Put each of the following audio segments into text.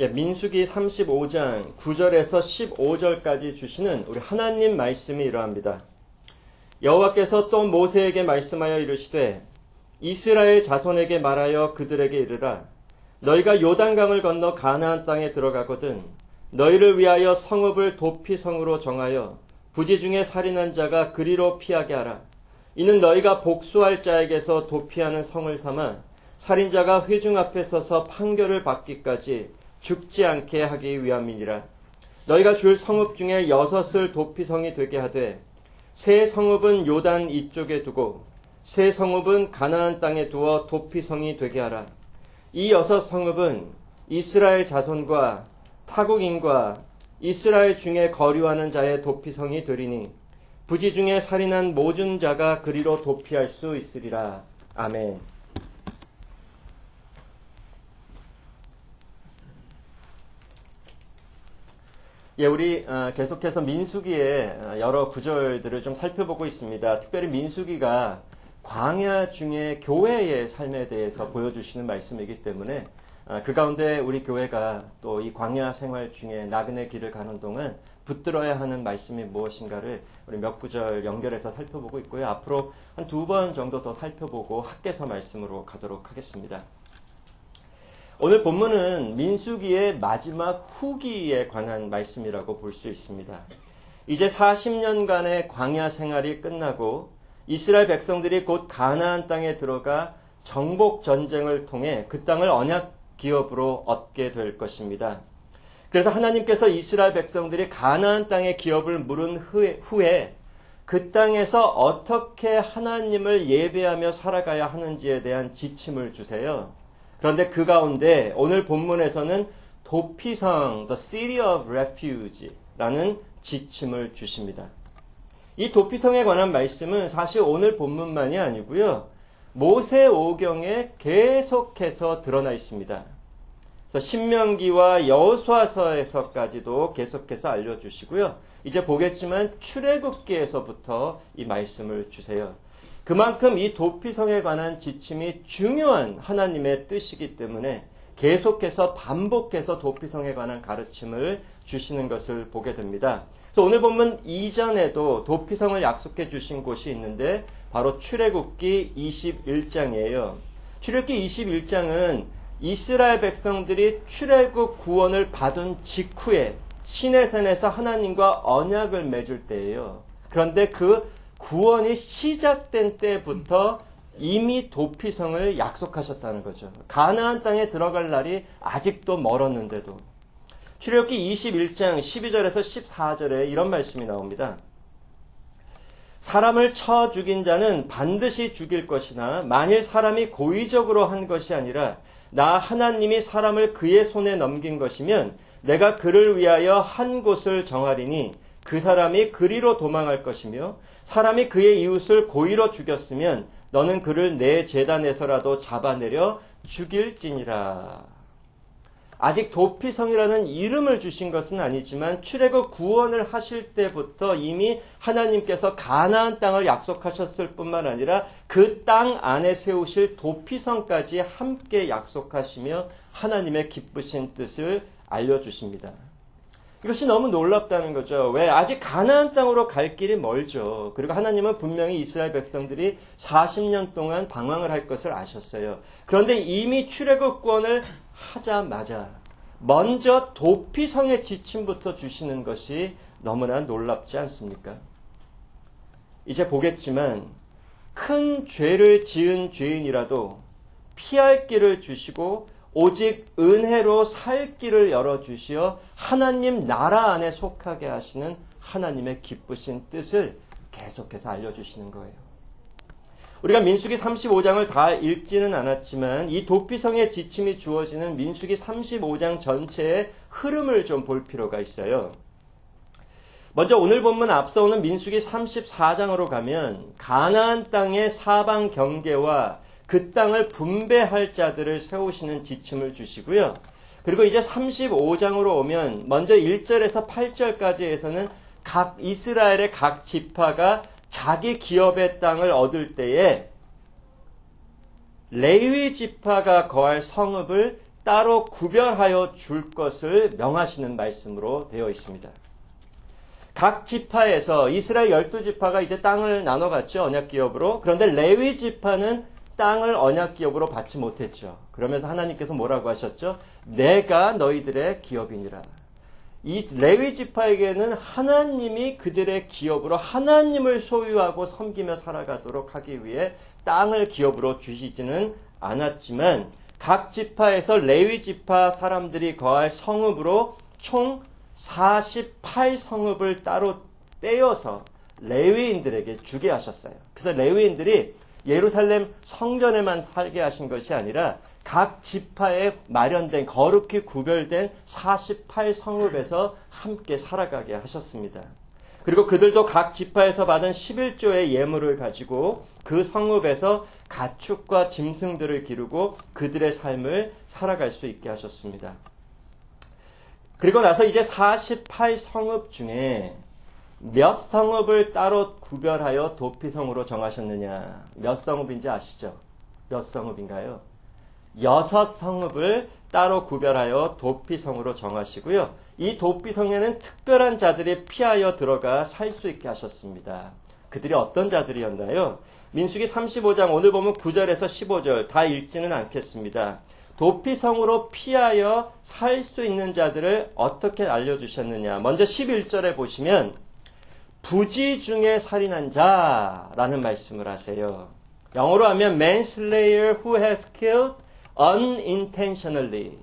민수기 35장 9절에서 15절까지 주시는 우리 하나님 말씀이 이러합니다. 여호와께서 또 모세에게 말씀하여 이르시되 이스라엘 자손에게 말하여 그들에게 이르라. 너희가 요단강을 건너 가나안 땅에 들어가거든 너희를 위하여 성읍을 도피성으로 정하여 부지 중에 살인한 자가 그리로 피하게 하라. 이는 너희가 복수할 자에게서 도피하는 성을 삼아 살인자가 회중 앞에 서서 판결을 받기까지 죽지 않게 하기 위함이니라. 너희가 줄 성읍 중에 6을 도피성이 되게 하되 세 성읍은 요단 이쪽에 두고 세 성읍은 가나안 땅에 두어 도피성이 되게 하라. 이 6 성읍은 이스라엘 자손과 타국인과 이스라엘 중에 거류하는 자의 도피성이 되리니 부지 중에 살인한 모든 자가 그리로 도피할 수 있으리라. 아멘. 우리 계속해서 민수기의 여러 구절들을 좀 살펴보고 있습니다. 특별히 민수기가 광야 중에 교회의 삶에 대해서 보여주시는 말씀이기 때문에 그 가운데 우리 교회가 또 이 광야 생활 중에 나그네 길을 가는 동안 붙들어야 하는 말씀이 무엇인가를 우리 몇 구절 연결해서 살펴보고 있고요. 앞으로 한 2번 정도 더 살펴보고 학개서 말씀으로 가도록 하겠습니다. 오늘 본문은 민수기의 마지막 후기에 관한 말씀이라고 볼 수 있습니다. 이제 40년간의 광야 생활이 끝나고 이스라엘 백성들이 곧 가나안 땅에 들어가 정복 전쟁을 통해 그 땅을 언약 기업으로 얻게 될 것입니다. 그래서 하나님께서 이스라엘 백성들이 가나안 땅의 기업을 물은 후에 그 땅에서 어떻게 하나님을 예배하며 살아가야 하는지에 대한 지침을 주세요. 그런데 그 가운데 오늘 본문에서는 도피성, the city of refuge라는 지침을 주십니다. 이 도피성에 관한 말씀은 사실 오늘 본문만이 아니고요. 모세오경에 계속해서 드러나 있습니다. 그래서 신명기와 여호수아서에서까지도 계속해서 알려주시고요. 이제 보겠지만 출애굽기에서부터 이 말씀을 주세요. 그만큼 이 도피성에 관한 지침이 중요한 하나님의 뜻이기 때문에 계속해서 반복해서 도피성에 관한 가르침을 주시는 것을 보게 됩니다. 그래서 오늘 본문 이전에도 도피성을 약속해 주신 곳이 있는데 바로 출애굽기 21장이에요. 출애굽기 21장은 이스라엘 백성들이 출애굽 구원을 받은 직후에 시내산에서 하나님과 언약을 맺을 때예요. 그런데 그 구원이 시작된 때부터 이미 도피성을 약속하셨다는 거죠. 가나안 땅에 들어갈 날이 아직도 멀었는데도. 출애굽기 21장 12절에서 14절에 이런 말씀이 나옵니다. 사람을 쳐 죽인 자는 반드시 죽일 것이나 만일 사람이 고의적으로 한 것이 아니라 나 하나님이 사람을 그의 손에 넘긴 것이면 내가 그를 위하여 한 곳을 정하리니 그 사람이 그리로 도망할 것이며 사람이 그의 이웃을 고의로 죽였으면 너는 그를 내 제단에서라도 잡아내려 죽일지니라. 아직 도피성이라는 이름을 주신 것은 아니지만 출애굽 구원을 하실 때부터 이미 하나님께서 가나안 땅을 약속하셨을 뿐만 아니라 그 땅 안에 세우실 도피성까지 함께 약속하시며 하나님의 기쁘신 뜻을 알려주십니다. 이것이 너무 놀랍다는 거죠. 왜? 아직 가나안 땅으로 갈 길이 멀죠. 그리고 하나님은 분명히 이스라엘 백성들이 40년 동안 방황을 할 것을 아셨어요. 그런데 이미 출애굽 구원을 하자마자 먼저 도피성의 지침부터 주시는 것이 너무나 놀랍지 않습니까? 이제 보겠지만 큰 죄를 지은 죄인이라도 피할 길을 주시고 오직 은혜로 살 길을 열어주시어 하나님 나라 안에 속하게 하시는 하나님의 기쁘신 뜻을 계속해서 알려주시는 거예요. 우리가 민수기 35장을 다 읽지는 않았지만 이 도피성의 지침이 주어지는 민수기 35장 전체의 흐름을 좀 볼 필요가 있어요. 먼저 오늘 본문 앞서오는 민수기 34장으로 가면 가나안 땅의 사방 경계와 그 땅을 분배할 자들을 세우시는 지침을 주시고요. 그리고 이제 35장으로 오면 먼저 1절에서 8절까지에서는 각 이스라엘의 각 지파가 자기 기업의 땅을 얻을 때에 레위 지파가 거할 성읍을 따로 구별하여 줄 것을 명하시는 말씀으로 되어 있습니다. 각 지파에서 이스라엘 12지파가 이제 땅을 나눠갔죠. 언약기업으로. 그런데 레위 지파는 땅을 언약기업으로 받지 못했죠. 그러면서 하나님께서 뭐라고 하셨죠? 내가 너희들의 기업이니라. 이 레위 지파에게는 하나님이 그들의 기업으로 하나님을 소유하고 섬기며 살아가도록 하기 위해 땅을 기업으로 주시지는 않았지만 각 지파에서 레위 지파 사람들이 거할 성읍으로 총 48성읍을 따로 떼어서 레위인들에게 주게 하셨어요. 그래서 레위인들이 예루살렘 성전에만 살게 하신 것이 아니라 각 지파에 마련된 거룩히 구별된 48성읍에서 함께 살아가게 하셨습니다. 그리고 그들도 각 지파에서 받은 11조의 예물을 가지고 그 성읍에서 가축과 짐승들을 기르고 그들의 삶을 살아갈 수 있게 하셨습니다. 그리고 나서 이제 48성읍 중에 몇 성읍을 따로 구별하여 도피성으로 정하셨느냐? 몇 성읍인지 아시죠? 몇 성읍인가요? 6성읍을 따로 구별하여 도피성으로 정하시고요. 이 도피성에는 특별한 자들이 피하여 들어가 살 수 있게 하셨습니다. 그들이 어떤 자들이었나요? 민수기 35장 오늘 보면 9절에서 15절 다 읽지는 않겠습니다. 도피성으로 피하여 살 수 있는 자들을 어떻게 알려주셨느냐. 먼저 11절에 보시면 부지 중에 살인한 자라는 말씀을 하세요. 영어로 하면 manslayer who has killed unintentionally.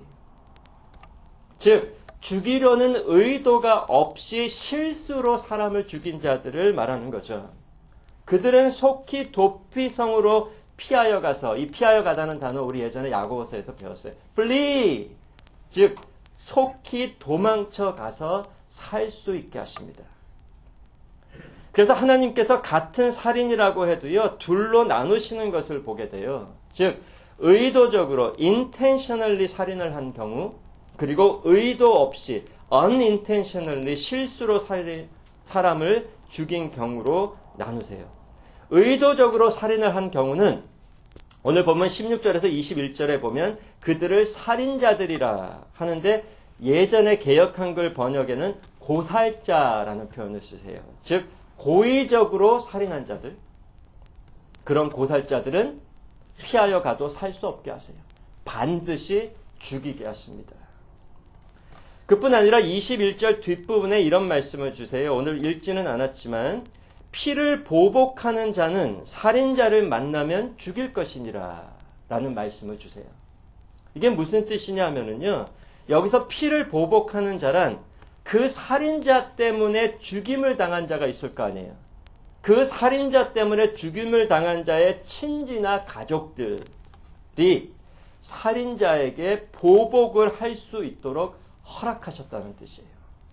즉 죽이려는 의도가 없이 실수로 사람을 죽인 자들을 말하는 거죠. 그들은 속히 도피성으로 피하여 가서, 이 피하여 가다는 단어 우리 예전에 야고보서에서 배웠어요. flee, 즉 속히 도망쳐 가서 살 수 있게 하십니다. 그래서 하나님께서 같은 살인이라고 해도요, 둘로 나누시는 것을 보게 돼요. 즉 의도적으로 intentionally 살인을 한 경우, 그리고 의도 없이 unintentionally 실수로 사람을 죽인 경우로 나누세요. 의도적으로 살인을 한 경우는 오늘 보면 16절에서 21절에 보면 그들을 살인자들이라 하는데 예전에 개역 한글 번역에는 고살자라는 표현을 쓰세요. 즉 고의적으로 살인한 자들, 그런 고살자들은 피하여 가도 살 수 없게 하세요. 반드시 죽이게 하십니다. 그뿐 아니라 21절 뒷부분에 이런 말씀을 주세요. 오늘 읽지는 않았지만 피를 보복하는 자는 살인자를 만나면 죽일 것이니라 라는 말씀을 주세요. 이게 무슨 뜻이냐 하면은요, 여기서 피를 보복하는 자란 그 살인자 때문에 죽임을 당한 자가 있을 거 아니에요. 그 살인자 때문에 죽임을 당한 자의 친지나 가족들이 살인자에게 보복을 할 수 있도록 허락하셨다는 뜻이에요.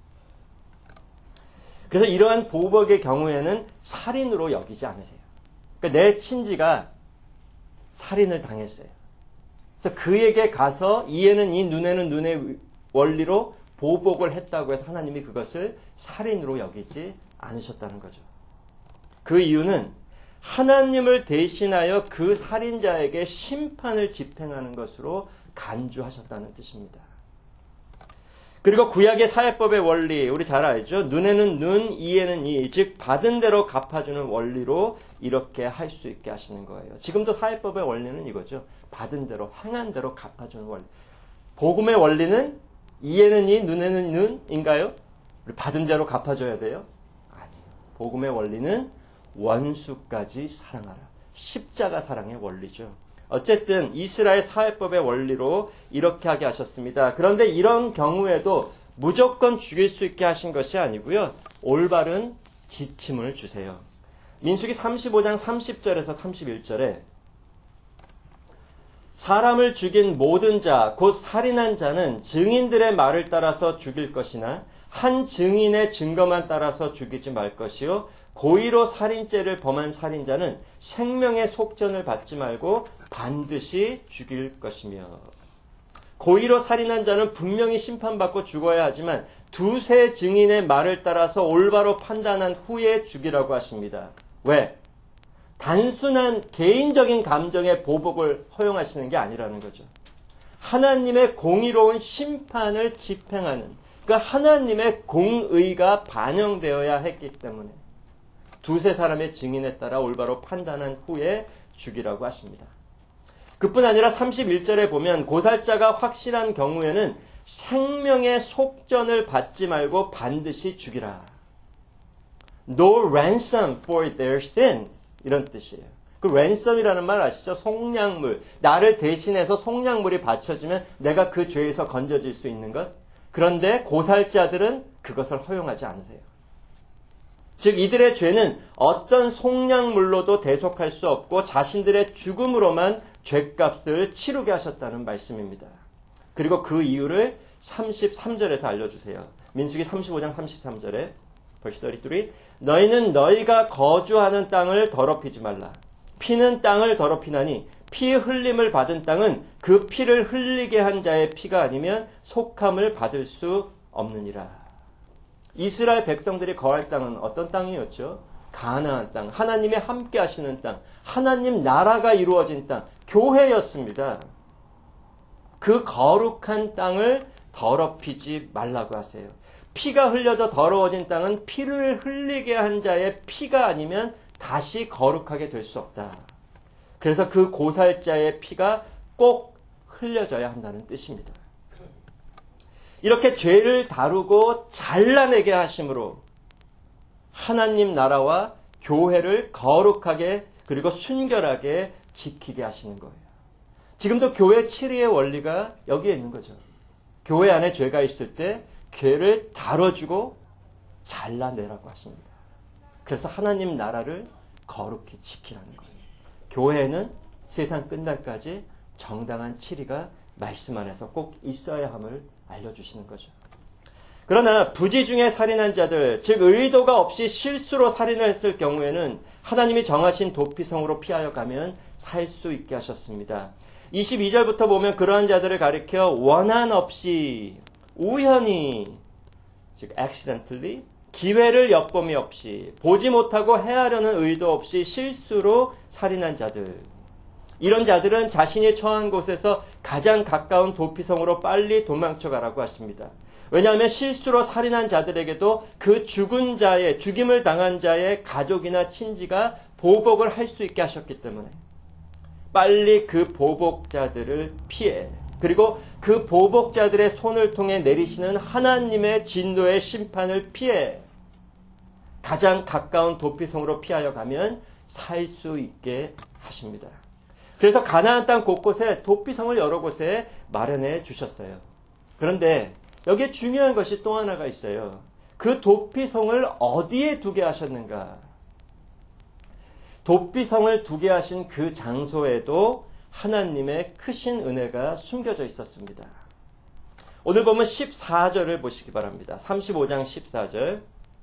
그래서 이러한 보복의 경우에는 살인으로 여기지 않으세요. 그러니까 내 친지가 살인을 당했어요. 그래서 그에게 가서 이에는 이, 눈에는 눈의 원리로 보복을 했다고 해서 하나님이 그것을 살인으로 여기지 않으셨다는 거죠. 그 이유는 하나님을 대신하여 그 살인자에게 심판을 집행하는 것으로 간주하셨다는 뜻입니다. 그리고 구약의 사회법의 원리, 우리 잘 알죠? 눈에는 눈, 이에는 이, 즉 받은 대로 갚아주는 원리로 이렇게 할 수 있게 하시는 거예요. 지금도 사회법의 원리는 이거죠. 받은 대로, 행한 대로 갚아주는 원리. 복음의 원리는 이에는 이, 눈에는 눈인가요? 우리 받은 대로 갚아줘야 돼요? 아니에요. 복음의 원리는 원수까지 사랑하라. 십자가 사랑의 원리죠. 어쨌든 이스라엘 사회법의 원리로 이렇게 하게 하셨습니다. 그런데 이런 경우에도 무조건 죽일 수 있게 하신 것이 아니고요. 올바른 지침을 주세요. 민수기 35장 30절에서 31절에 사람을 죽인 모든 자, 곧 살인한 자는 증인들의 말을 따라서 죽일 것이나 한 증인의 증거만 따라서 죽이지 말 것이요. 고의로 살인죄를 범한 살인자는 생명의 속전을 받지 말고 반드시 죽일 것이며, 고의로 살인한 자는 분명히 심판받고 죽어야 하지만 두세 증인의 말을 따라서 올바로 판단한 후에 죽이라고 하십니다. 왜? 단순한 개인적인 감정의 보복을 허용하시는 게 아니라는 거죠. 하나님의 공의로운 심판을 집행하는 그 하나님의 공의가 반영되어야 했기 때문에 두세 사람의 증인에 따라 올바로 판단한 후에 죽이라고 하십니다. 그뿐 아니라 31절에 보면 고살자가 확실한 경우에는 생명의 속전을 받지 말고 반드시 죽이라. No ransom for their sins. 이런 뜻이에요. 그 ransom이라는 말 아시죠? 속량물. 나를 대신해서 속량물이 바쳐지면 내가 그 죄에서 건져질 수 있는 것. 그런데 고살자들은 그것을 허용하지 않으세요. 즉 이들의 죄는 어떤 속량물로도 대속할 수 없고 자신들의 죽음으로만 죄값을 치르게 하셨다는 말씀입니다. 그리고 그 이유를 33절에서 알려주세요. 민수기 35장 33절에 verse 33 너희는 너희가 거주하는 땅을 더럽히지 말라. 피는 땅을 더럽히나니 피 흘림을 받은 땅은 그 피를 흘리게 한 자의 피가 아니면 속함을 받을 수 없느니라. 이스라엘 백성들이 거할 땅은 어떤 땅이었죠? 가나안 땅, 하나님이 함께 하시는 땅, 하나님 나라가 이루어진 땅, 교회였습니다. 그 거룩한 땅을 더럽히지 말라고 하세요. 피가 흘려져 더러워진 땅은 피를 흘리게 한 자의 피가 아니면 다시 거룩하게 될 수 없다. 그래서 그 고살자의 피가 꼭 흘려져야 한다는 뜻입니다. 이렇게 죄를 다루고 잘라내게 하심으로 하나님 나라와 교회를 거룩하게 그리고 순결하게 지키게 하시는 거예요. 지금도 교회 7위의 원리가 여기에 있는 거죠. 교회 안에 죄가 있을 때 죄를 다뤄주고 잘라내라고 하십니다. 그래서 하나님 나라를 거룩히 지키라는 거예요. 교회에는 세상 끝날까지 정당한 7위가 말씀 안에서 꼭 있어야 함을 알려주시는 거죠. 그러나 부지 중에 살인한 자들, 즉 의도가 없이 실수로 살인을 했을 경우에는 하나님이 정하신 도피성으로 피하여 가면 살 수 있게 하셨습니다. 22절부터 보면 그러한 자들을 가리켜 원한 없이 우연히 즉 accidentally 기회를 엿봄이 없이 보지 못하고 해하려는 의도 없이 실수로 살인한 자들. 이런 자들은 자신이 처한 곳에서 가장 가까운 도피성으로 빨리 도망쳐 가라고 하십니다. 왜냐하면 실수로 살인한 자들에게도 그 죽은 자의, 죽임을 당한 자의 가족이나 친지가 보복을 할 수 있게 하셨기 때문에 빨리 그 보복자들을 피해 그리고 그 보복자들의 손을 통해 내리시는 하나님의 진노의 심판을 피해 가장 가까운 도피성으로 피하여 가면 살 수 있게 하십니다. 그래서 가나안 땅 곳곳에 도피성을 여러 곳에 마련해 주셨어요. 그런데 여기에 중요한 것이 또 하나가 있어요. 그 도피성을 어디에 두게 하셨는가? 도피성을 두게 하신 그 장소에도 하나님의 크신 은혜가 숨겨져 있었습니다. 오늘 보면 14절을 보시기 바랍니다. 35장 14절.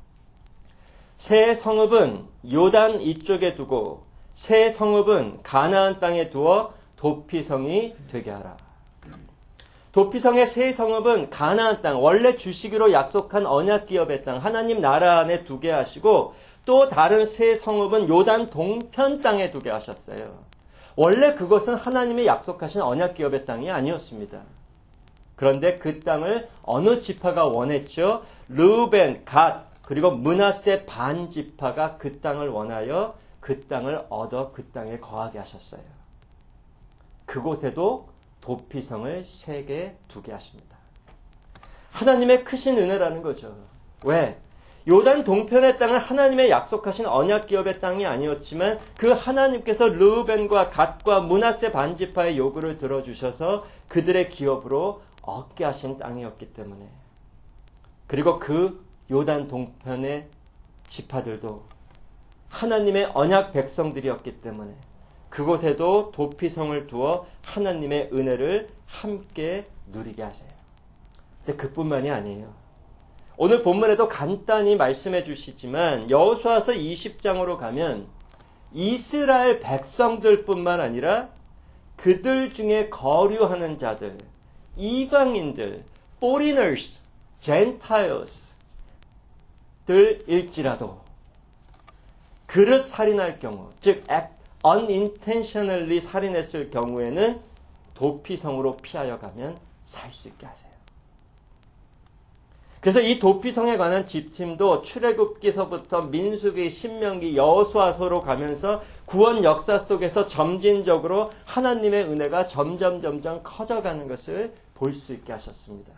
새 성읍은 요단 이쪽에 두고 새 성읍은 가나안 땅에 두어 도피성이 되게 하라. 도피성의 새 성읍은 가나안 땅, 원래 주시기로 약속한 언약기업의 땅, 하나님 나라 안에 두게 하시고 또 다른 새 성읍은 요단 동편 땅에 두게 하셨어요. 원래 그것은 하나님이 약속하신 언약기업의 땅이 아니었습니다. 그런데 그 땅을 어느 지파가 원했죠? 르우벤, 갓, 그리고 므낫세 반 지파가 그 땅을 원하여 그 땅을 얻어 그 땅에 거하게 하셨어요. 그곳에도 도피성을 3개 두게 하십니다. 하나님의 크신 은혜라는 거죠. 왜? 요단 동편의 땅은 하나님의 약속하신 언약기업의 땅이 아니었지만 그 하나님께서 르우벤과 갓과 므낫세 반지파의 요구를 들어주셔서 그들의 기업으로 얻게 하신 땅이었기 때문에 그리고 그 요단 동편의 지파들도 하나님의 언약 백성들이었기 때문에 그곳에도 도피성을 두어 하나님의 은혜를 함께 누리게 하세요. 근데 그뿐만이 아니에요. 오늘 본문에도 간단히 말씀해 주시지만 여호수아서 20장으로 가면 이스라엘 백성들뿐만 아니라 그들 중에 거류하는 자들, 이방인들, foreigners, gentiles 들일지라도 그릇 살인할 경우, 즉 unintentionally 살인했을 경우에는 도피성으로 피하여 가면 살 수 있게 하세요. 그래서 이 도피성에 관한 지침도 출애굽기서부터 민수기, 신명기, 여호수아서로 가면서 구원 역사 속에서 점진적으로 하나님의 은혜가 점점 커져가는 것을 볼 수 있게 하셨습니다.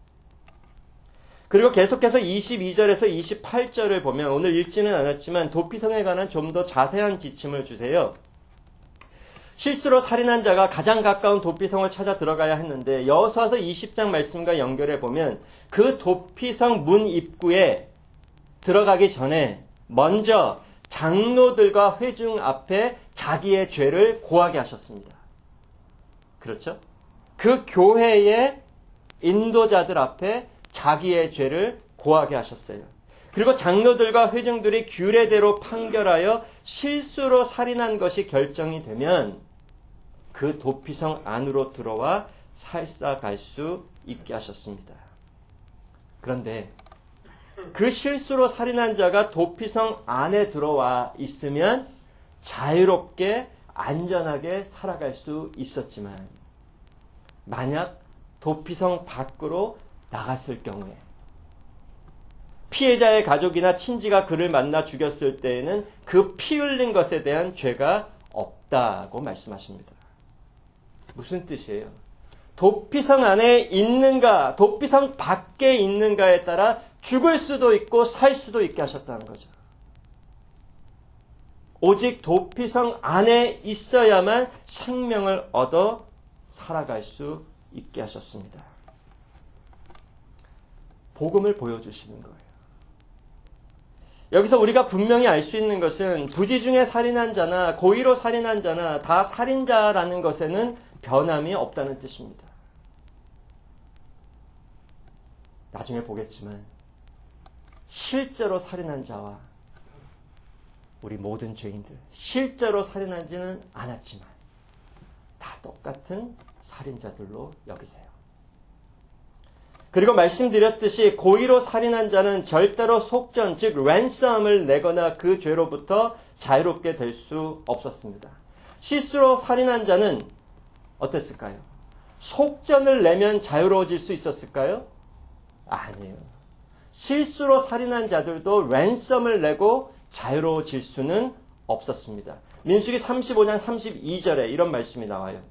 그리고 계속해서 22절에서 28절을 보면 오늘 읽지는 않았지만 도피성에 관한 좀 더 자세한 지침을 주세요. 실수로 살인한 자가 가장 가까운 도피성을 찾아 들어가야 했는데 여호수아서 20장 말씀과 연결해 보면 그 도피성 문 입구에 들어가기 전에 먼저 장로들과 회중 앞에 자기의 죄를 고하게 하셨습니다. 그렇죠? 그 교회의 인도자들 앞에 자기의 죄를 고하게 하셨어요. 그리고 장로들과 회중들이 규례대로 판결하여 실수로 살인한 것이 결정이 되면 그 도피성 안으로 들어와 살사갈 수 있게 하셨습니다. 그런데 그 실수로 살인한 자가 도피성 안에 들어와 있으면 자유롭게 안전하게 살아갈 수 있었지만 만약 도피성 밖으로 나갔을 경우에 피해자의 가족이나 친지가 그를 만나 죽였을 때에는 그 피 흘린 것에 대한 죄가 없다고 말씀하십니다. 무슨 뜻이에요? 도피성 안에 있는가, 도피성 밖에 있는가에 따라 죽을 수도 있고 살 수도 있게 하셨다는 거죠. 오직 도피성 안에 있어야만 생명을 얻어 살아갈 수 있게 하셨습니다. 복음을 보여주시는 거예요. 여기서 우리가 분명히 알 수 있는 것은 부지 중에 살인한 자나 고의로 살인한 자나 다 살인자라는 것에는 변함이 없다는 뜻입니다. 나중에 보겠지만 실제로 살인한 자와 우리 모든 죄인들 실제로 살인하지는 않았지만 다 똑같은 살인자들로 여기세요. 그리고 말씀드렸듯이 고의로 살인한 자는 절대로 속전, 즉 랜섬을 내거나 그 죄로부터 자유롭게 될 수 없었습니다. 실수로 살인한 자는 어땠을까요? 속전을 내면 자유로워질 수 있었을까요? 아니에요. 실수로 살인한 자들도 랜섬을 내고 자유로워질 수는 없었습니다. 민수기 35장 32절에 이런 말씀이 나와요.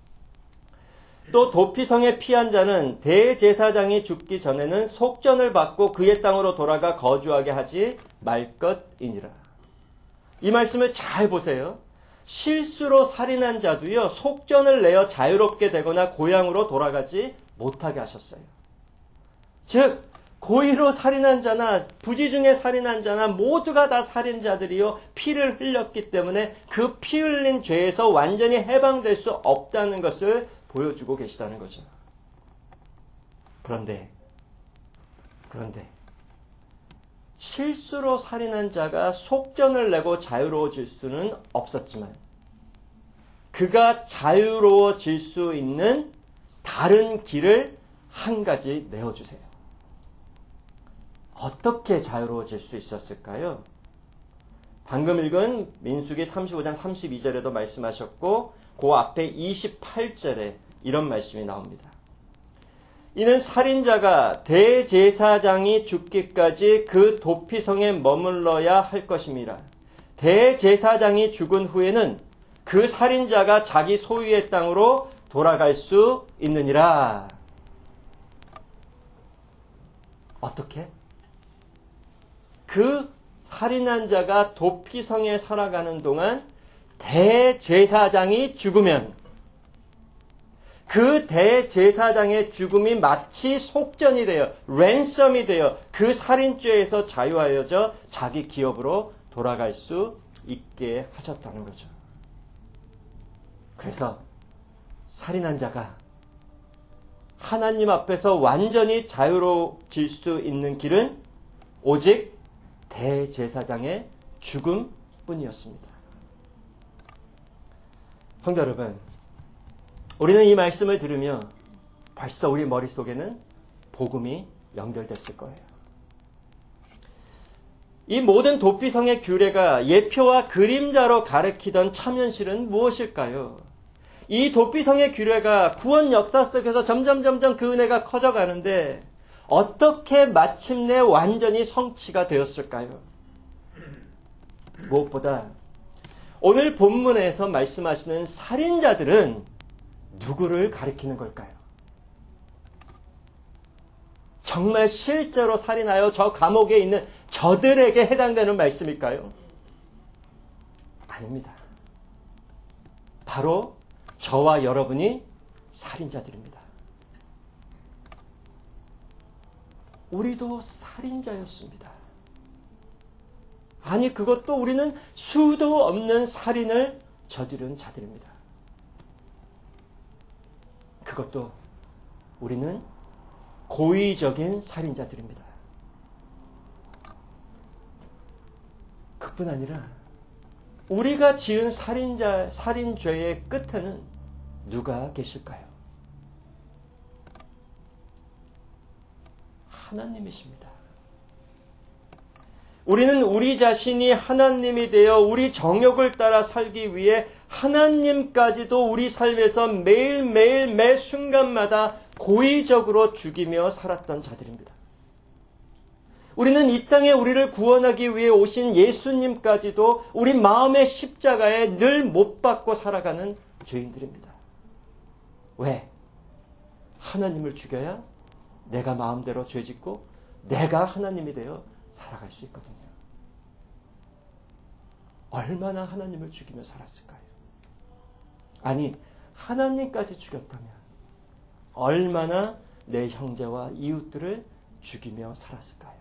또 도피성에 피한 자는 대제사장이 죽기 전에는 속전을 받고 그의 땅으로 돌아가 거주하게 하지 말 것이니라. 이 말씀을 잘 보세요. 실수로 살인한 자도요, 속전을 내어 자유롭게 되거나 고향으로 돌아가지 못하게 하셨어요. 즉, 고의로 살인한 자나 부지 중에 살인한 자나 모두가 다 살인자들이요, 피를 흘렸기 때문에 그 피 흘린 죄에서 완전히 해방될 수 없다는 것을 보여주고 계시다는 거죠. 그런데 실수로 살인한 자가 속전을 내고 자유로워질 수는 없었지만 그가 자유로워질 수 있는 다른 길을 한 가지 내어주세요. 어떻게 자유로워질 수 있었을까요? 방금 읽은 민수기 35장 32절에도 말씀하셨고 그 앞에 28절에 이런 말씀이 나옵니다. 이는 살인자가 대제사장이 죽기까지 그 도피성에 머물러야 할 것임이라. 대제사장이 죽은 후에는 그 살인자가 자기 소유의 땅으로 돌아갈 수 있느니라. 어떻게? 그 살인한 자가 도피성에 살아가는 동안 대제사장이 죽으면 그 대제사장의 죽음이 마치 속전이 되어 랜섬이 되어 그 살인죄에서 자유하여져 자기 기업으로 돌아갈 수 있게 하셨다는 거죠. 그래서 살인한 자가 하나님 앞에서 완전히 자유로워질 수 있는 길은 오직 대제사장의 죽음뿐이었습니다. 성도 여러분, 우리는 이 말씀을 들으며 벌써 우리 머릿속에는 복음이 연결됐을 거예요. 이 모든 도피성의 규례가 예표와 그림자로 가리키던 참현실은 무엇일까요? 이 도피성의 규례가 구원 역사 속에서 점점 그 은혜가 커져가는데 어떻게 마침내 완전히 성취가 되었을까요? 무엇보다 오늘 본문에서 말씀하시는 살인자들은 누구를 가리키는 걸까요? 정말 실제로 살인하여 저 감옥에 있는 저들에게 해당되는 말씀일까요? 아닙니다. 바로 저와 여러분이 살인자들입니다. 우리도 살인자였습니다. 아니, 그것도 우리는 수도 없는 살인을 저지른 자들입니다. 그것도 우리는 고의적인 살인자들입니다. 그뿐 아니라 우리가 지은 살인죄의 끝에는 누가 계실까요? 하나님이십니다. 우리는 우리 자신이 하나님이 되어 우리 정욕을 따라 살기 위해 하나님까지도 우리 삶에서 매일매일 매 순간마다 고의적으로 죽이며 살았던 자들입니다. 우리는 이 땅에 우리를 구원하기 위해 오신 예수님까지도 우리 마음의 십자가에 늘 못 박고 살아가는 죄인들입니다. 왜? 하나님을 죽여야 내가 마음대로 죄짓고 내가 하나님이 되어 살아갈 수 있거든요. 얼마나 하나님을 죽이며 살았을까요? 아니, 하나님까지 죽였다면 얼마나 내 형제와 이웃들을 죽이며 살았을까요?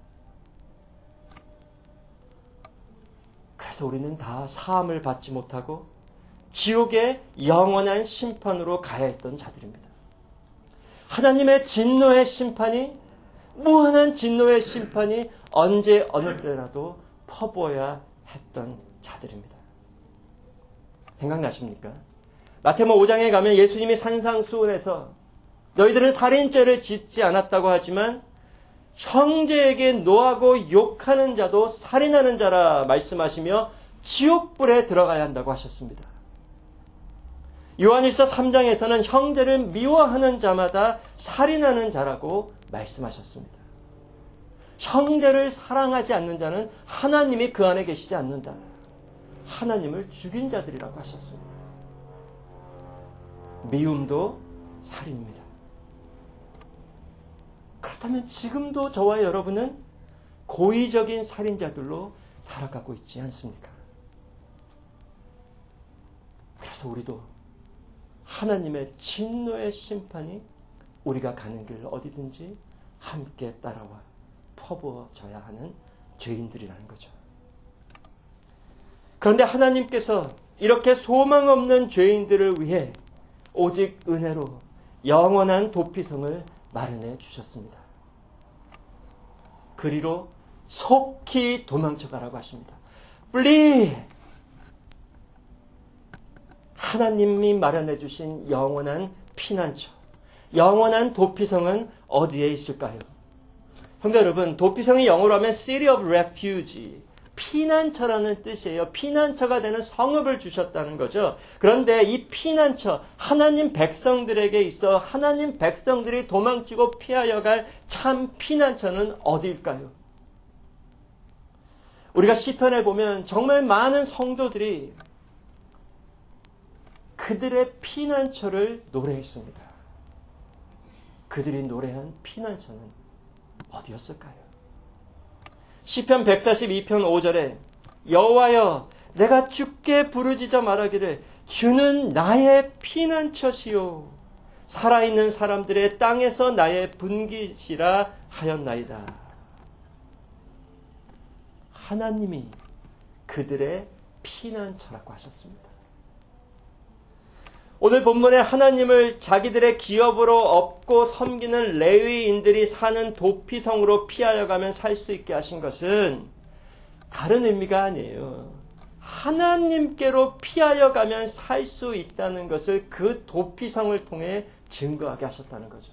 그래서 우리는 다 사함을 받지 못하고 지옥의 영원한 심판으로 가야 했던 자들입니다. 하나님의 진노의 심판이, 무한한 진노의 심판이 언제 어느 때라도 퍼부어야 했던 자들입니다. 생각나십니까? 마태복음 5장에 가면 예수님이 산상수훈에서 너희들은 살인죄를 짓지 않았다고 하지만 형제에게 노하고 욕하는 자도 살인하는 자라 말씀하시며 지옥불에 들어가야 한다고 하셨습니다. 요한일서 3장에서는 형제를 미워하는 자마다 살인하는 자라고 말씀하셨습니다. 형제를 사랑하지 않는 자는 하나님이 그 안에 계시지 않는다. 하나님을 죽인 자들이라고 하셨습니다. 미움도 살인입니다. 그렇다면 지금도 저와 여러분은 고의적인 살인자들로 살아가고 있지 않습니까? 그래서 우리도 하나님의 진노의 심판이 우리가 가는 길 어디든지 함께 따라와 퍼부어져야 하는 죄인들이라는 거죠. 그런데 하나님께서 이렇게 소망 없는 죄인들을 위해 오직 은혜로 영원한 도피성을 마련해 주셨습니다. 그리로 속히 도망쳐가라고 하십니다. Flee! 하나님이 마련해 주신 영원한 피난처, 영원한 도피성은 어디에 있을까요? 형제 여러분, 도피성이 영어로 하면 City of Refuge, 피난처라는 뜻이에요. 피난처가 되는 성읍을 주셨다는 거죠. 그런데 이 피난처, 하나님 백성들에게 있어 하나님 백성들이 도망치고 피하여 갈 참 피난처는 어디일까요? 우리가 시편에 보면 정말 많은 성도들이 그들의 피난처를 노래했습니다. 그들이 노래한 피난처는 어디였을까요? 시편 142편 5절에 여호와여 내가 주께 부르짖어 말하기를 주는 나의 피난처시요 살아있는 사람들의 땅에서 나의 분깃이라 하였나이다. 하나님이 그들의 피난처라고 하셨습니다. 오늘 본문에 하나님을 자기들의 기업으로 얻고 섬기는 레위인들이 사는 도피성으로 피하여 가면 살 수 있게 하신 것은 다른 의미가 아니에요. 하나님께로 피하여 가면 살 수 있다는 것을 그 도피성을 통해 증거하게 하셨다는 거죠.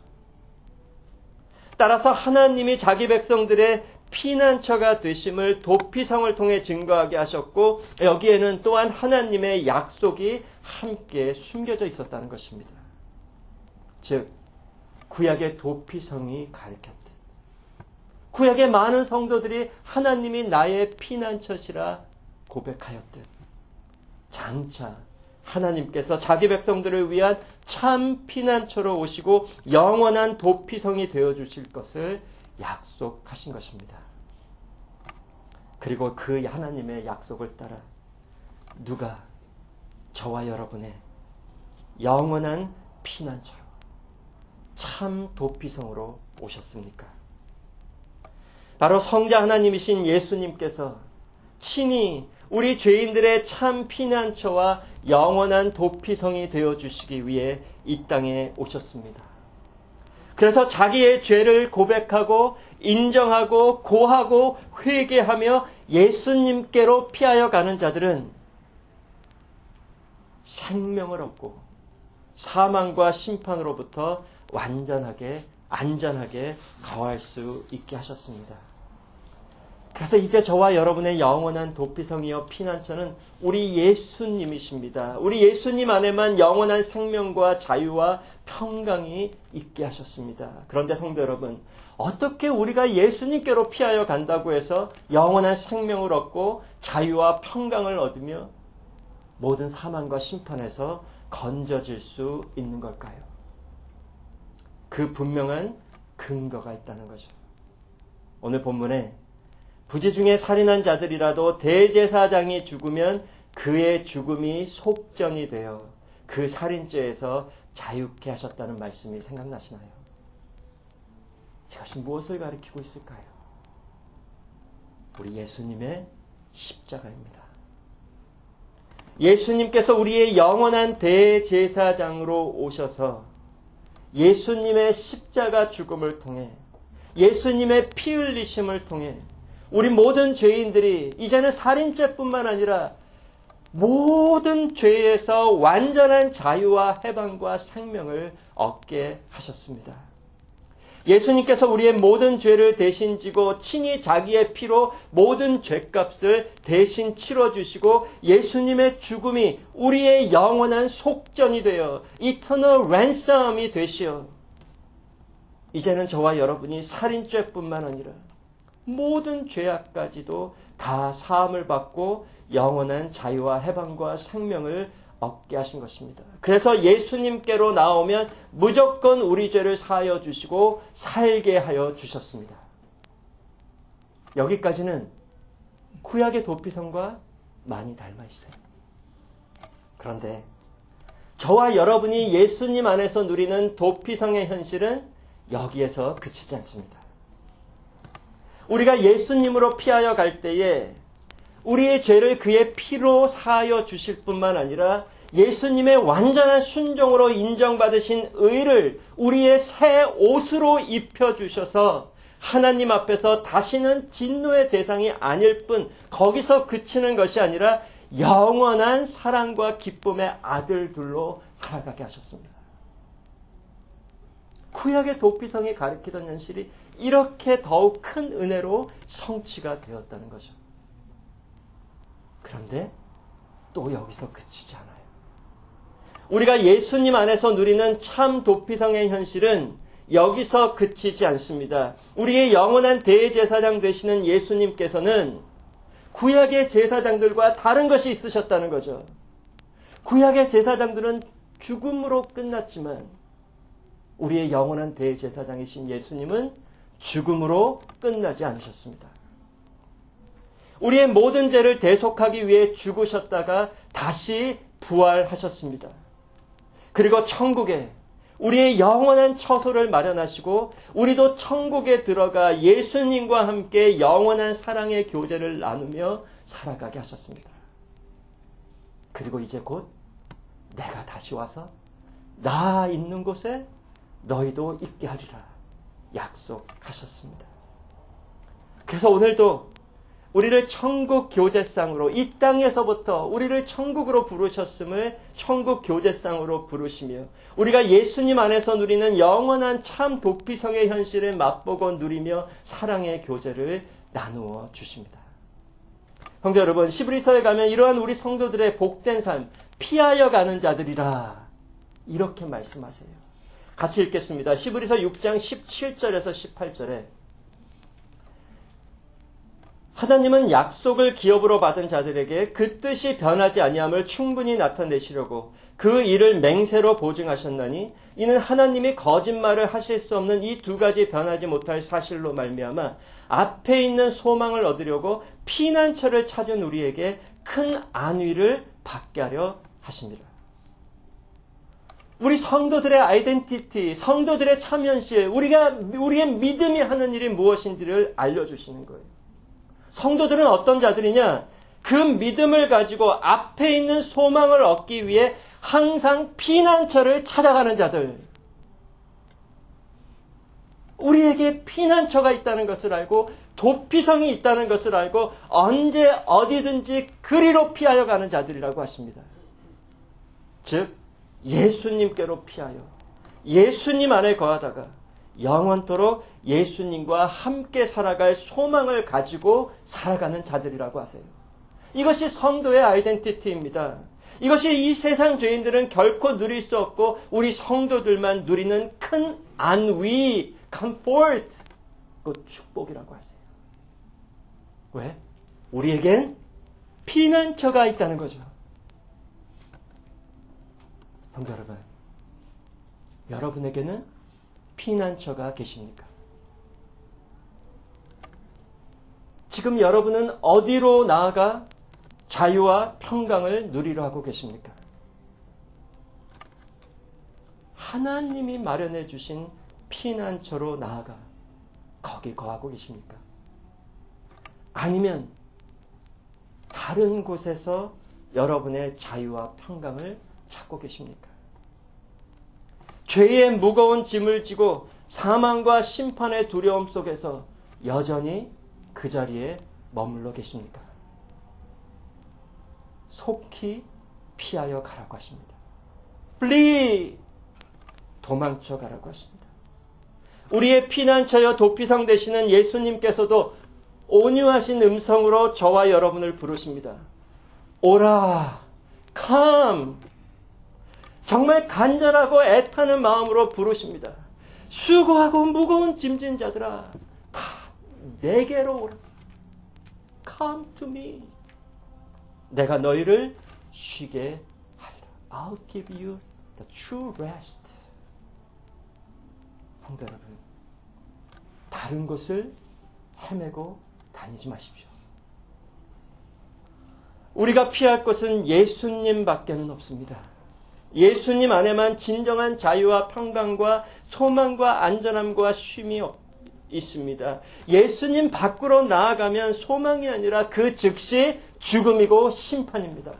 따라서 하나님이 자기 백성들의 피난처가 되심을 도피성을 통해 증거하게 하셨고 여기에는 또한 하나님의 약속이 함께 숨겨져 있었다는 것입니다. 즉 구약의 도피성이 가르쳤듯 구약의 많은 성도들이 하나님이 나의 피난처시라 고백하였듯 장차 하나님께서 자기 백성들을 위한 참 피난처로 오시고 영원한 도피성이 되어주실 것을 약속하신 것입니다. 그리고 그 하나님의 약속을 따라 누가 저와 여러분의 영원한 피난처로 참 도피성으로 오셨습니까? 바로 성자 하나님이신 예수님께서 친히 우리 죄인들의 참 피난처와 영원한 도피성이 되어주시기 위해 이 땅에 오셨습니다. 그래서 자기의 죄를 고백하고 인정하고 고하고 회개하며 예수님께로 피하여 가는 자들은 생명을 얻고 사망과 심판으로부터 완전하게 안전하게 거할 수 있게 하셨습니다. 그래서 이제 저와 여러분의 영원한 도피성이여 피난처는 우리 예수님이십니다. 우리 예수님 안에만 영원한 생명과 자유와 평강이 있게 하셨습니다. 그런데 성도 여러분, 어떻게 우리가 예수님께로 피하여 간다고 해서 영원한 생명을 얻고 자유와 평강을 얻으며 모든 사망과 심판에서 건져질 수 있는 걸까요? 그 분명한 근거가 있다는 거죠. 오늘 본문에 부지 중에 살인한 자들이라도 대제사장이 죽으면 그의 죽음이 속전이 되어 그 살인죄에서 자유케 하셨다는 말씀이 생각나시나요? 이것이 무엇을 가리키고 있을까요? 우리 예수님의 십자가입니다. 예수님께서 우리의 영원한 대제사장으로 오셔서 예수님의 십자가 죽음을 통해 예수님의 피 흘리심을 통해 우리 모든 죄인들이 이제는 살인죄뿐만 아니라 모든 죄에서 완전한 자유와 해방과 생명을 얻게 하셨습니다. 예수님께서 우리의 모든 죄를 대신 지고 친히 자기의 피로 모든 죄값을 대신 치러주시고 예수님의 죽음이 우리의 영원한 속전이 되어 eternal ransom이 되시어 이제는 저와 여러분이 살인죄뿐만 아니라 모든 죄악까지도 다 사함을 받고 영원한 자유와 해방과 생명을 얻게 하신 것입니다. 그래서 예수님께로 나오면 무조건 우리 죄를 사하여 주시고 살게 하여 주셨습니다. 여기까지는 구약의 도피성과 많이 닮아 있어요. 그런데 저와 여러분이 예수님 안에서 누리는 도피성의 현실은 여기에서 그치지 않습니다. 우리가 예수님으로 피하여 갈 때에 우리의 죄를 그의 피로 사하여 주실 뿐만 아니라 예수님의 완전한 순종으로 인정받으신 의를 우리의 새 옷으로 입혀주셔서 하나님 앞에서 다시는 진노의 대상이 아닐 뿐 거기서 그치는 것이 아니라 영원한 사랑과 기쁨의 아들들로 살아가게 하셨습니다. 구약의 도피성이 가리키던 현실이 이렇게 더욱 큰 은혜로 성취가 되었다는 거죠. 그런데 또 여기서 그치지 않아요. 우리가 예수님 안에서 누리는 참 도피성의 현실은 여기서 그치지 않습니다. 우리의 영원한 대제사장 되시는 예수님께서는 구약의 제사장들과 다른 것이 있으셨다는 거죠. 구약의 제사장들은 죽음으로 끝났지만 우리의 영원한 대제사장이신 예수님은 죽음으로 끝나지 않으셨습니다. 우리의 모든 죄를 대속하기 위해 죽으셨다가 다시 부활하셨습니다. 그리고 천국에 우리의 영원한 처소를 마련하시고 우리도 천국에 들어가 예수님과 함께 영원한 사랑의 교제를 나누며 살아가게 하셨습니다. 그리고 이제 곧 내가 다시 와서 나 있는 곳에 너희도 있게 하리라 약속하셨습니다. 그래서 오늘도 우리를 천국 교제상으로 이 땅에서부터 우리를 천국으로 부르셨음을 천국 교제상으로 부르시며 우리가 예수님 안에서 누리는 영원한 참 도피성의 현실을 맛보고 누리며 사랑의 교제를 나누어 주십니다. 성도 여러분, 시브리서에 가면 이러한 우리 성도들의 복된 삶, 피하여 가는 자들이라 이렇게 말씀하세요. 같이 읽겠습니다. 시브리서 6장 17절에서 18절에 하나님은 약속을 기업으로 받은 자들에게 그 뜻이 변하지 아니함을 충분히 나타내시려고 그 일을 맹세로 보증하셨나니 이는 하나님이 거짓말을 하실 수 없는 이 두 가지 변하지 못할 사실로 말미암아 앞에 있는 소망을 얻으려고 피난처를 찾은 우리에게 큰 안위를 받게 하려 하십니다. 우리 성도들의 아이덴티티, 성도들의 참여실, 우리의 믿음이 하는 일이 무엇인지를 알려주시는 거예요. 성도들은 어떤 자들이냐? 그 믿음을 가지고 앞에 있는 소망을 얻기 위해 항상 피난처를 찾아가는 자들. 우리에게 피난처가 있다는 것을 알고 도피성이 있다는 것을 알고 언제 어디든지 그리로 피하여 가는 자들이라고 하십니다. 즉 예수님께로 피하여 예수님 안에 거하다가 영원토록 예수님과 함께 살아갈 소망을 가지고 살아가는 자들이라고 하세요. 이것이 성도의 아이덴티티입니다. 이것이 이 세상 죄인들은 결코 누릴 수 없고 우리 성도들만 누리는 큰 안위, comfort, 그 축복이라고 하세요. 왜? 우리에겐 피난처가 있다는 거죠. 성도 여러분, 여러분에게는 피난처가 계십니까? 지금 여러분은 어디로 나아가 자유와 평강을 누리려 하고 계십니까? 하나님이 마련해 주신 피난처로 나아가 거기 거하고 계십니까? 아니면 다른 곳에서 여러분의 자유와 평강을 찾고 계십니까? 죄의 무거운 짐을 지고 사망과 심판의 두려움 속에서 여전히 그 자리에 머물러 계십니까? 속히 피하여 가라고 하십니다. Flee! 도망쳐 가라고 하십니다. 우리의 피난처여 도피성 되시는 예수님께서도 온유하신 음성으로 저와 여러분을 부르십니다. 오라! Come! 정말 간절하고 애타는 마음으로 부르십니다. 수고하고 무거운 짐진 자들아, 다 내게로 오라. Come to me. 내가 너희를 쉬게 하리라. I'll give you the true rest. 성도 여러분, 다른 곳을 헤매고 다니지 마십시오. 우리가 피할 곳은 예수님밖에는 없습니다. 예수님 안에만 진정한 자유와 평강과 소망과 안전함과 쉼이 있습니다. 예수님 밖으로 나아가면 소망이 아니라 그 즉시 죽음이고 심판입니다.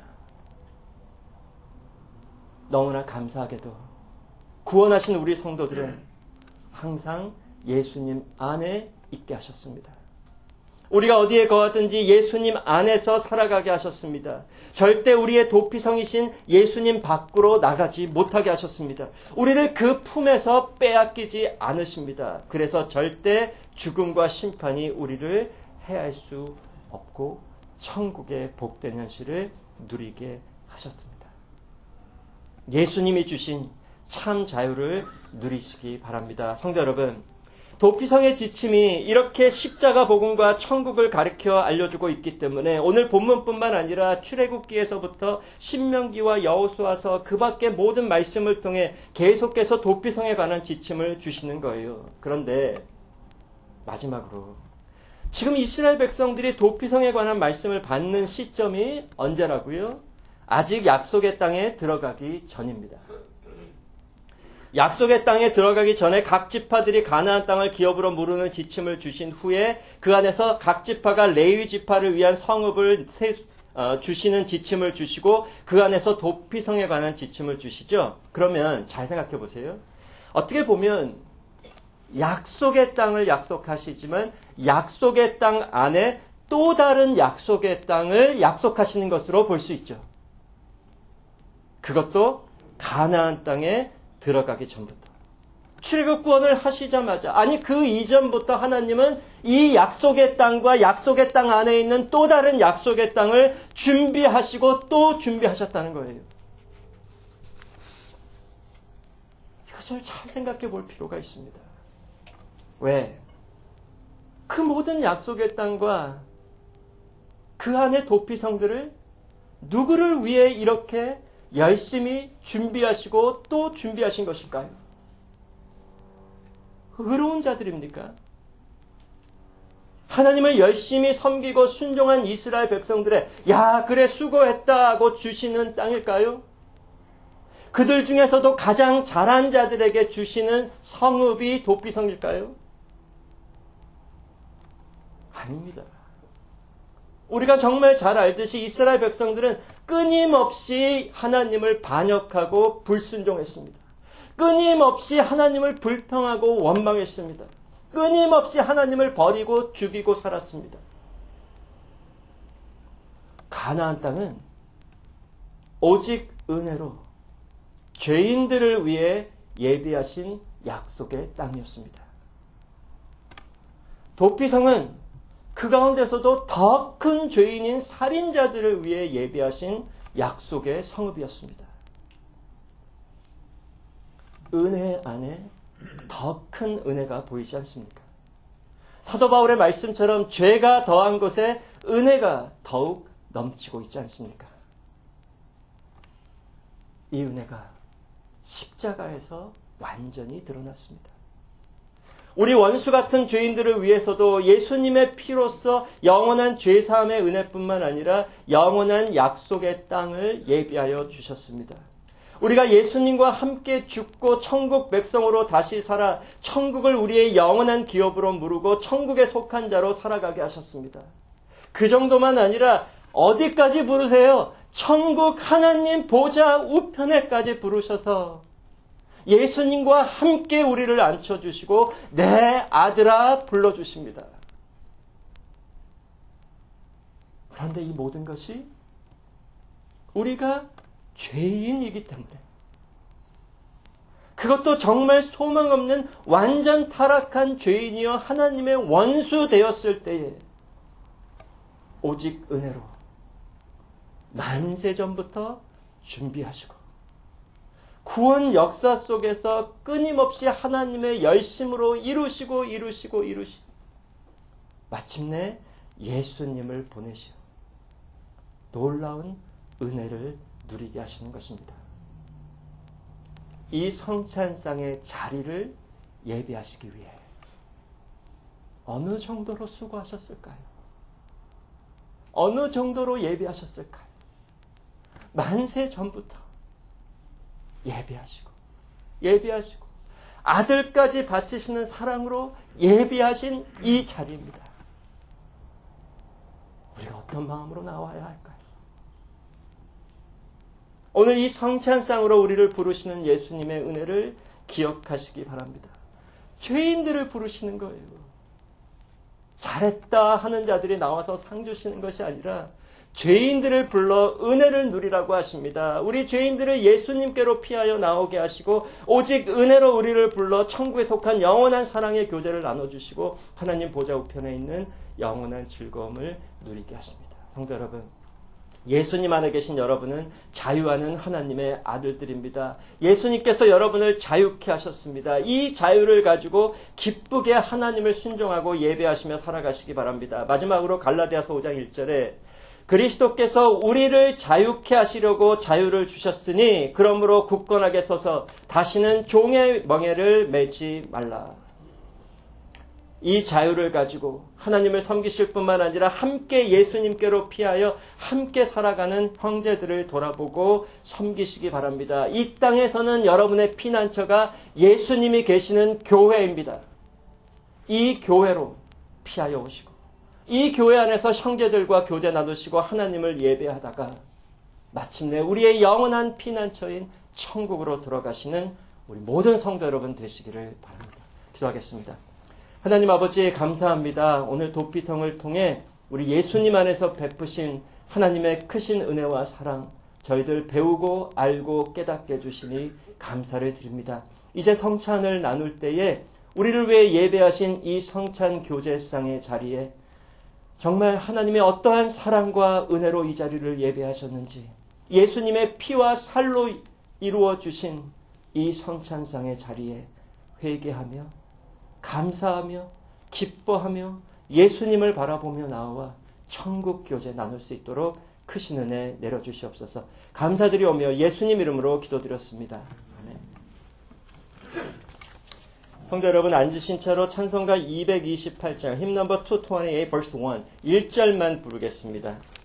너무나 감사하게도 구원하신 우리 성도들은 항상 예수님 안에 있게 하셨습니다. 우리가 어디에 거하든지 예수님 안에서 살아가게 하셨습니다. 절대 우리의 도피성이신 예수님 밖으로 나가지 못하게 하셨습니다. 우리를 그 품에서 빼앗기지 않으십니다. 그래서 절대 죽음과 심판이 우리를 해할 수 없고 천국의 복된 현실을 누리게 하셨습니다. 예수님이 주신 참 자유를 누리시기 바랍니다. 성도 여러분, 도피성의 지침이 이렇게 십자가 복음과 천국을 가르쳐 알려주고 있기 때문에 오늘 본문뿐만 아니라 출애굽기에서부터 신명기와 여호수아서 그 밖의 모든 말씀을 통해 계속해서 도피성에 관한 지침을 주시는 거예요. 그런데 마지막으로 지금 이스라엘 백성들이 도피성에 관한 말씀을 받는 시점이 언제라고요? 아직 약속의 땅에 들어가기 전입니다. 약속의 땅에 들어가기 전에 각 지파들이 가나안 땅을 기업으로 무르는 지침을 주신 후에 그 안에서 각 지파가 레위 지파를 위한 성읍을 주시는 지침을 주시고 그 안에서 도피성에 관한 지침을 주시죠. 그러면 잘 생각해 보세요. 어떻게 보면 약속의 땅을 약속하시지만 약속의 땅 안에 또 다른 약속의 땅을 약속하시는 것으로 볼 수 있죠. 그것도 가나안 땅에 들어가기 전부터. 출애굽 구원을 하시자마자, 아니 그 이전부터 하나님은 이 약속의 땅과 약속의 땅 안에 있는 또 다른 약속의 땅을 준비하시고 또 준비하셨다는 거예요. 이것을 잘 생각해 볼 필요가 있습니다. 왜? 그 모든 약속의 땅과 그 안의 도피성들을 누구를 위해 이렇게 열심히 준비하시고 또 준비하신 것일까요? 의로운 자들입니까? 하나님을 열심히 섬기고 순종한 이스라엘 백성들의 야 그래 수고했다 고 주시는 땅일까요? 그들 중에서도 가장 잘한 자들에게 주시는 성읍이 도피성일까요? 아닙니다. 우리가 정말 잘 알듯이 이스라엘 백성들은 끊임없이 하나님을 반역하고 불순종했습니다. 끊임없이 하나님을 불평하고 원망했습니다. 끊임없이 하나님을 버리고 죽이고 살았습니다. 가나안 땅은 오직 은혜로 죄인들을 위해 예비하신 약속의 땅이었습니다. 도피성은 그 가운데서도 더 큰 죄인인 살인자들을 위해 예비하신 약속의 성읍이었습니다. 은혜 안에 더 큰 은혜가 보이지 않습니까? 사도 바울의 말씀처럼 죄가 더한 곳에 은혜가 더욱 넘치고 있지 않습니까? 이 은혜가 십자가에서 완전히 드러났습니다. 우리 원수 같은 죄인들을 위해서도 예수님의 피로써 영원한 죄사함의 은혜뿐만 아니라 영원한 약속의 땅을 예비하여 주셨습니다. 우리가 예수님과 함께 죽고 천국 백성으로 다시 살아 천국을 우리의 영원한 기업으로 무르고 천국에 속한 자로 살아가게 하셨습니다. 그 정도만 아니라 어디까지 부르세요? 천국 하나님 보좌 우편에까지 부르셔서 예수님과 함께 우리를 앉혀주시고 내 아들아 불러주십니다. 그런데 이 모든 것이 우리가 죄인이기 때문에, 그것도 정말 소망 없는 완전 타락한 죄인이여 하나님의 원수 되었을 때에 오직 은혜로 만세 전부터 준비하시고 구원 역사 속에서 끊임없이 하나님의 열심으로 이루시고 마침내 예수님을 보내시어 놀라운 은혜를 누리게 하시는 것입니다. 이 성찬상의 자리를 예비하시기 위해 어느 정도로 수고하셨을까요? 어느 정도로 예비하셨을까요? 만세 전부터 예비하시고 아들까지 바치시는 사랑으로 예비하신 이 자리입니다. 우리가 어떤 마음으로 나와야 할까요? 오늘 이 성찬상으로 우리를 부르시는 예수님의 은혜를 기억하시기 바랍니다. 죄인들을 부르시는 거예요. 잘했다 하는 자들이 나와서 상 주시는 것이 아니라 죄인들을 불러 은혜를 누리라고 하십니다. 우리 죄인들을 예수님께로 피하여 나오게 하시고 오직 은혜로 우리를 불러 천국에 속한 영원한 사랑의 교제를 나눠주시고 하나님 보좌 우편에 있는 영원한 즐거움을 누리게 하십니다. 성도 여러분, 예수님 안에 계신 여러분은 자유하는 하나님의 아들들입니다. 예수님께서 여러분을 자유케 하셨습니다. 이 자유를 가지고 기쁘게 하나님을 순종하고 예배하시며 살아가시기 바랍니다. 마지막으로 갈라디아서 5장 1절에 그리스도께서 우리를 자유케 하시려고 자유를 주셨으니 그러므로 굳건하게 서서 다시는 종의 멍에를 매지 말라. 이 자유를 가지고 하나님을 섬기실 뿐만 아니라 함께 예수님께로 피하여 함께 살아가는 형제들을 돌아보고 섬기시기 바랍니다. 이 땅에서는 여러분의 피난처가 예수님이 계시는 교회입니다. 이 교회로 피하여 오시고 이 교회 안에서 형제들과 교제 나누시고 하나님을 예배하다가 마침내 우리의 영원한 피난처인 천국으로 들어가시는 우리 모든 성도 여러분 되시기를 바랍니다. 기도하겠습니다. 하나님 아버지 감사합니다. 오늘 도피성을 통해 우리 예수님 안에서 베푸신 하나님의 크신 은혜와 사랑 저희들 배우고 알고 깨닫게 해주시니 감사를 드립니다. 이제 성찬을 나눌 때에 우리를 위해 예배하신 이 성찬 교제상의 자리에 정말 하나님의 어떠한 사랑과 은혜로 이 자리를 예배하셨는지, 예수님의 피와 살로 이루어 주신 이 성찬상의 자리에 회개하며 감사하며 기뻐하며 예수님을 바라보며 나와 천국 교제 나눌 수 있도록 크신 은혜 내려주시옵소서. 감사드리오며 예수님 이름으로 기도드렸습니다. 아멘. 성도 여러분, 앉으신 채로 찬송가 228장 힘 넘버 228 verse 1 1절만 부르겠습니다.